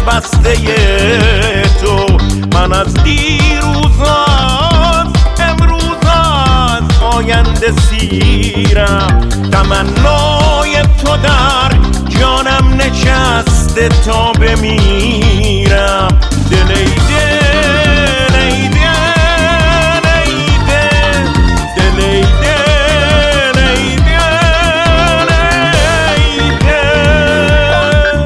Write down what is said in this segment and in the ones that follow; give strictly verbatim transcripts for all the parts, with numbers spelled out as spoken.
دلبسته تو. من از دیروزات امروزات آینده سیرم، تمنای تو در جانم نشسته تا بمیرم. دل ای دل ای دل ای دل، دل ای دل ای دل ای دل.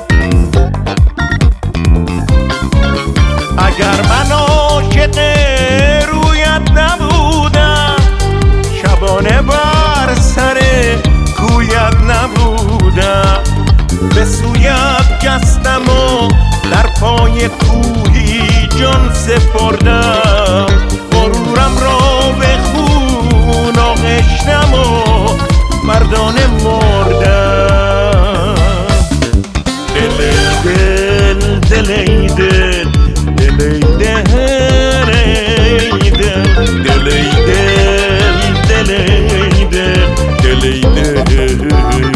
اگر من عاشق رویت نبودم، شبانه بر سر کویت نبودم، به سویت جستم و در پای کوهی جان سپردم. غرورم را به خون آغشتم و مردانه مردم. دل ای دل، دل ای دل، دل ای دل ای دل، دل ای دل، دل ای دل، دل ای دل.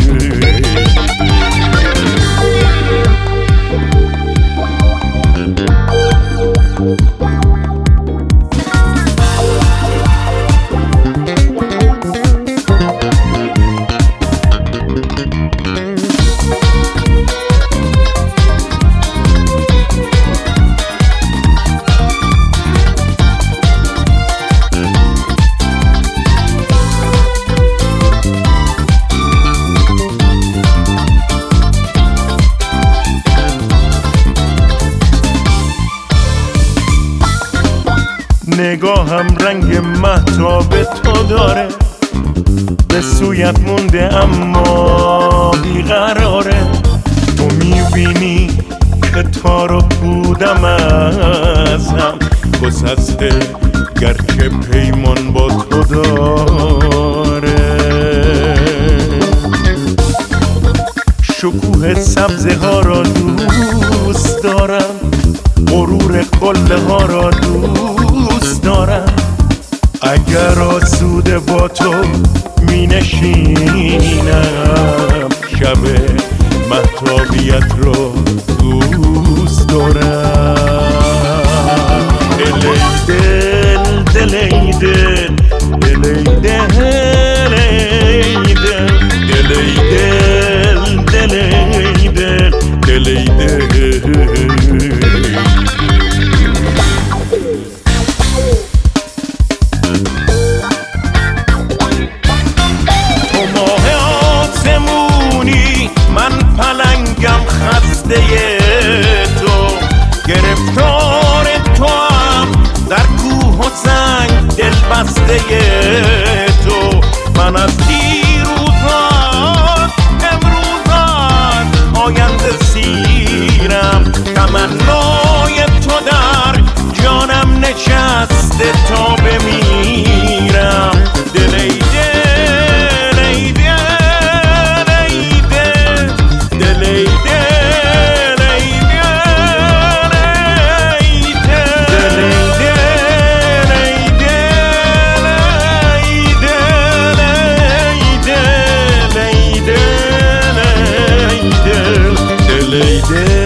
نگاهم رنگ مهتاب تو داره، به سویت مونده اما بیقراره. تو میبینی که تار و پودم ازم گسسته، گرچه پیمان با تو داره. شکوه سبزه ها را دوست دارم، غرور قله ها را دوست دارم. اگر آسوده با تو می نشینم، شب مهتابیت را دوست دارم. دل ای دل، دل ای دل، دل ای دل ای دل، دل ای دل، دل ای دل، دل ای دل. من پلنگم خسته تو، گرفتار تو هم در کوه و سنگ دل بسته تو. من از دیروزات امروزات آینده سیرم، تمنای تو در جانم نشسته تا بمیرم. دل ای دل ای دل، Lady